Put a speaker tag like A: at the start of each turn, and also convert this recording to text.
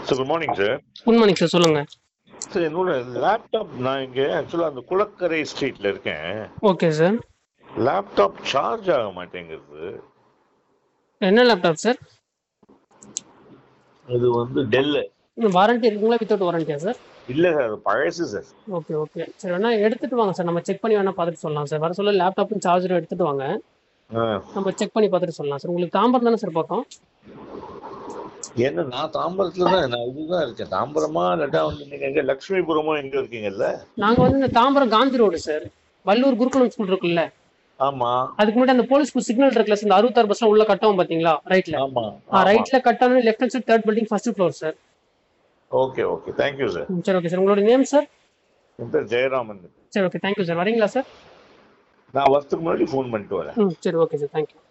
A: Sir good morning sir.
B: Good morning sir, சொல்லுங்க.
A: Sir என்னோட laptop நான் இங்கே ஆக்சுவலாக அந்த குளக்கரை ஸ்ட்ரீட்ல இருக்கேன்.
B: Okay sir.
A: லேப்டாப் சார்ஜ் ஆக மாட்டேங்குது.
B: என்ன லேப்டாப் சார்?
A: இது வந்து டெல்லு.
B: வாரண்டி இருக்குங்களா, வித்தவுட் வாரண்டியா சார்?
A: இல்லை சார், அது பழசு சார்.
B: ஓகே ஓகே சரி, வேணா எடுத்துட்டு வாங்க சார், நம்ம செக் பண்ணி வேணா பார்த்துட்டு சொல்லலாம் சார். வர சொல்ல லேப்டாப்பும் சார்ஜரும் எடுத்துட்டு வாங்க,
A: ஆ.
B: நம்ம செக் பண்ணி பார்த்துட்டு சொல்லலாம் சார். உங்களுக்கு தாம்பரம் தானே சார் பக்கம்?
A: ஏன்னா நான் தாம்பரத்தில் தான், நான் இதுதான் இருக்கேன். தாம்பரமா இல்லாட்டா வந்து நீங்கள் எங்கே லக்ஷ்மிபுரமோ எங்கே இருக்கீங்கல்ல?
B: நாங்கள் வந்து இந்த Tambaram Gandhi road sir, Vallur Gurukulam school இருக்குல்ல,
A: ஆமாம்.
B: அதுக்கு முன்னாடி அந்த போலீஸ் சிக்னல் இருக்குல்ல சார், இந்த 66 பஸ்ல உள்ள கட்டவும் பார்த்தீங்களா ரைட்ல?
A: ஆமாம்.
B: ரைட்ல கட்டான left hand side, third building, first floor sir.
A: Okay okay, thank you sir.
B: சரி ஓகே சார். உங்களோட நேம் சார்?
A: என் பேர் ஜெயராமன்.
B: சரி ஓகே, தேங்க்யூ சார். வரீங்களா சார்?
A: நான் வரத்துக்கு முன்னாடி ஃபோன் பண்ணிட்டு வரேன்.
B: சரி ஓகே சார், தேங்க்யூ.